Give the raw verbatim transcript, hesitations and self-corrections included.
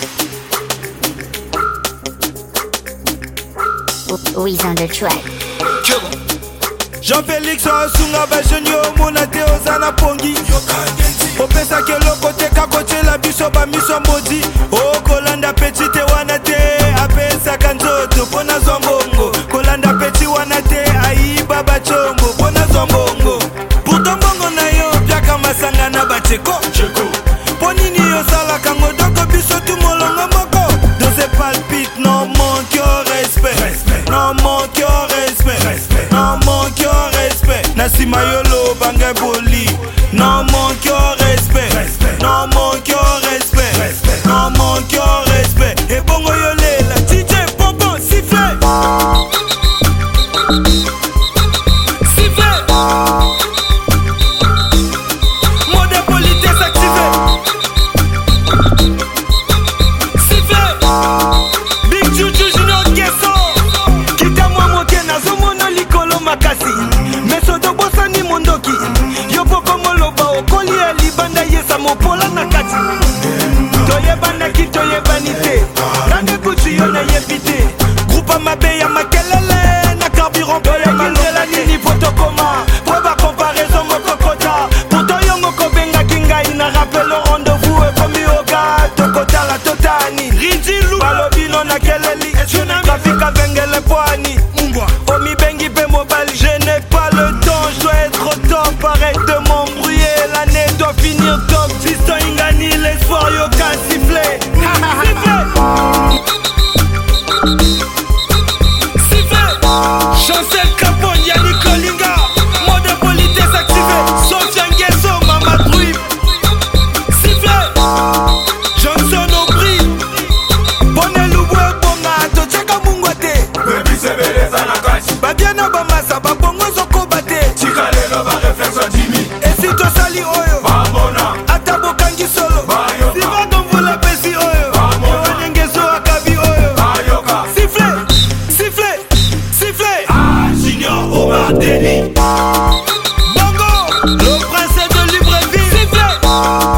Who's on the track? Jean-Félix Asunga Bajonio Monate Ozana Pongi Opesa Keloko Teka Koche la biso ba miso modi O Kolanda Petite Wanate Apesa Kanzoto Pona Zombongo Kolanda Petit Wanate Ayi Baba Chombo Pona Zombongo Pourtant Bongo na yo Piaka Masanga na Bacheko Ponini yo Sala Kango Doko Biso Tumolongo Moko Dose palpite Non manque au respect Non manque au respect Non manque au respect Nasima Yolo Banga Boli Non manque au respect Non manque au respect Non manque au respect Et Bongo Yole la D J Pompon sifflet Sifflet Mode politesse activé Sifflet Big Juju Junior Gesso Kita mwa moke na zomono likolo makasi Mesodo bosani mondoki Yopoko moloba okoli ya libanda yesa mopola na kati Toyebana ki toyebani te Kande kuchi yo na yebite Grupa mabe ya makelele Na carburant pole kindela nini potokoma Proba comparaison mokokota Pourtant yo moko benga kingai na rappel au rendez-vous E komi oga tokota la totani Rinjilu balobino na keleli Trafika vengele poani Omi bengi pe mobali Je n'ai pas le temps, je dois être au top Arrête de m'embrouiller, l'année doit finir top Fiston Ingani, l'espoir yoka sifflé Sifflé Sifflé Chancel Capone, Yannick Kolinga Mode politesse activé Sofiane Guesso, Mama Druip Sifflé Johnson Aubry Bonne Louboué, Bonga Tocheka Mungwate Baby sebeleza na kachi Babiana Bamasa, Babongo Zoko Bate Chikalelo ba réflexion Jimmy Esito Sali Oyo Bambona Atabo Kangi Solo Bayoka Siva Domvola Pesi Oyo Bambona Yoanengeso Akabi Oyo Bayoka Sifflet, sifflet, sifflet Ah Junior Omar Deni Bongo, le prince de Libreville Sifflet